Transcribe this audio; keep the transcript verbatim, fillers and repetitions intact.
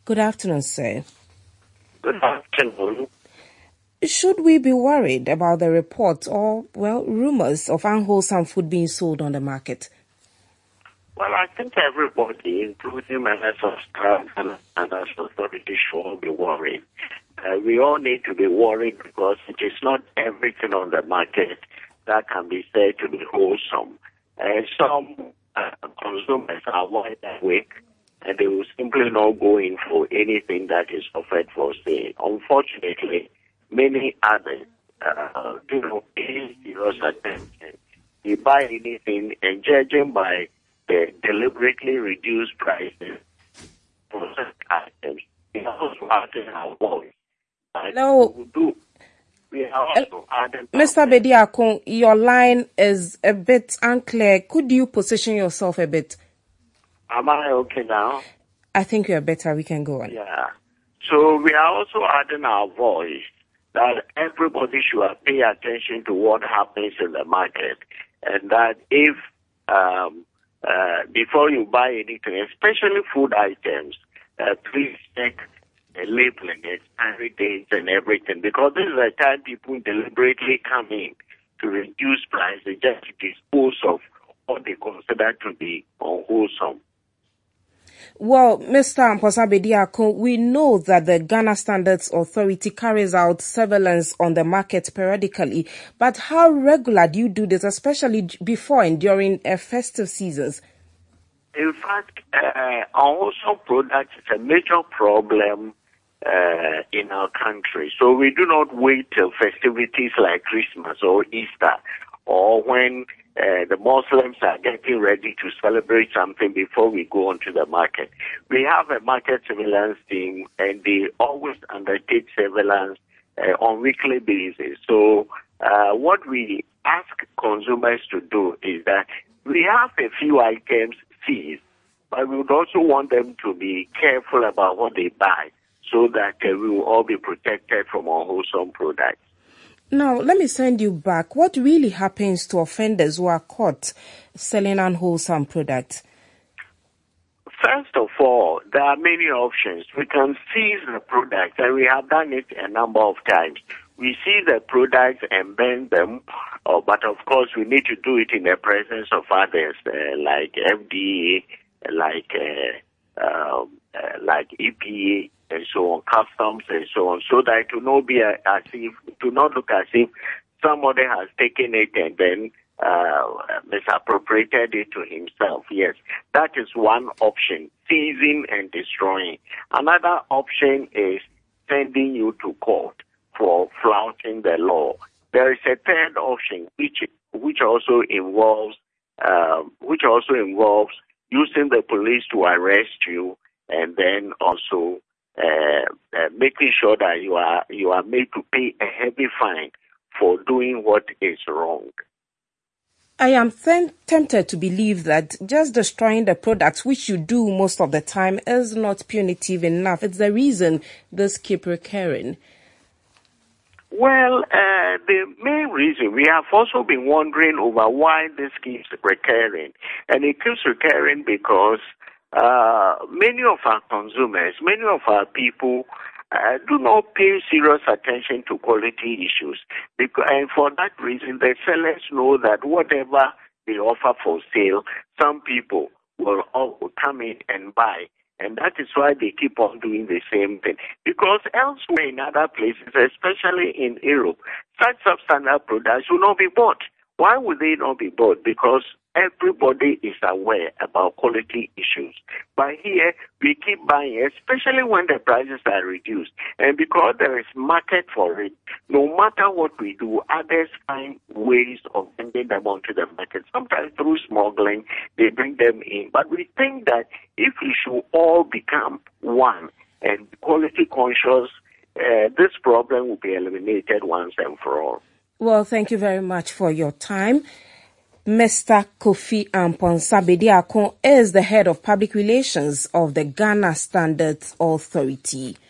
Good afternoon, sir. Good afternoon. Should we be worried about the reports or, well, rumors of unwholesome food being sold on the market? Well, I think everybody, including members of staff and, and as authorities, should be worried. Uh, we all need to be worried because it is not everything on the market that can be said to be wholesome. Uh, some uh, consumers are wide awake and they will simply not go in for anything that is offered for sale. Unfortunately, many others uh, do not pay serious attention. They buy anything and judging by the deliberately reduced prices for certain items. We are also adding our voice. No. Do. We are also adding Mister Bediako, your line is a bit unclear. Could you position yourself a bit? Am I okay now? I think you're better. We can go on. Yeah. So we are also adding our voice that everybody should pay attention to what happens in the market, and that if um, uh, before you buy anything, especially food items, uh, please check the labeling, expiry dates, and everything, because this is the time people deliberately come in to reduce prices just to dispose of what they consider to be unwholesome. Well, Mister Amposa Bediako, we know that the Ghana Standards Authority carries out surveillance on the market periodically, but how regular do you do this, especially before and during uh, festive seasons? In fact, uh, unwholesome products is a major problem uh, in our country. So we do not wait till festivities like Christmas or Easter or when uh, the Muslims are getting ready to celebrate something before we go onto the market. We have a market surveillance team and they always undertake surveillance uh, on weekly basis. So uh, what we ask consumers to do is that we have a few items seized, but we would also want them to be careful about what they buy so that uh, we will all be protected from unwholesome products. Now, let me send you back. What really happens to offenders who are caught selling unwholesome products? First of all, there are many options. We can seize the product, and we have done it a number of times. We seize the products and burn them, uh, but of course we need to do it in the presence of others, uh, like F D A, like uh, uh, uh, like E P A, and so on, customs and so on, so that it will not be a, as if, to not look as if somebody has taken it and then uh, misappropriated it to himself. Yes, that is one option, seizing and destroying. Another option is sending you to court for flouting the law. There is a third option, which which also involves uh, which also involves using the police to arrest you, and then also uh, uh, making sure that you are you are made to pay a heavy fine for doing what is wrong. I am then tempted to believe that just destroying the products, which you do most of the time, is not punitive enough. It's the reason this keep recurring. Well, uh, the main reason, we have also been wondering over why this keeps recurring. And it keeps recurring because uh, many of our consumers, many of our people uh, do not pay serious attention to quality issues. Because, and for that reason, the sellers know that whatever they offer for sale, some people will, will come in and buy. And that is why they keep on doing the same thing. Because elsewhere in other places, especially in Europe, such substandard products will not be bought. Why would they not be bought? Because everybody is aware about quality issues. But here, we keep buying, especially when the prices are reduced. And because there is market for it, no matter what we do, others find ways of bringing them onto the market. Sometimes through smuggling, they bring them in. But we think that if we should all become one and quality conscious, uh, this problem will be eliminated once and for all. Well, thank you very much for your time. Mister Kofi Amposa Bediako is the head of public relations of the Ghana Standards Authority.